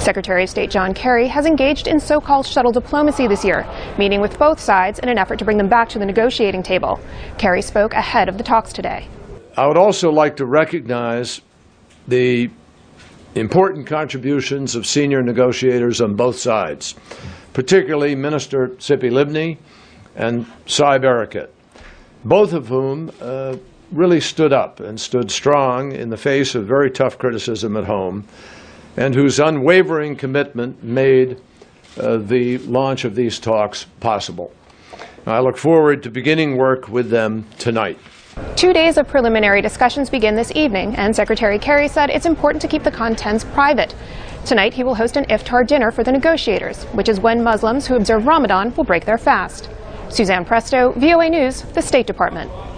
Secretary of State John Kerry has engaged in so-called shuttle diplomacy this year, meeting with both sides in an effort to bring them back to the negotiating table. Kerry spoke ahead of the talks today. I would also like to recognize the important contributions of senior negotiators on both sides, particularly Minister Tzipi Livni and Saeb Erekat, both of whom really stood up and stood strong in the face of very tough criticism at home, and whose unwavering commitment made the launch of these talks possible. I look forward to beginning work with them tonight. 2 days of preliminary discussions begin this evening, and Secretary Kerry said it's important to keep the contents private. Tonight he will host an iftar dinner for the negotiators, which is when Muslims who observe Ramadan will break their fast. Suzanne Presto, VOA News, the State Department.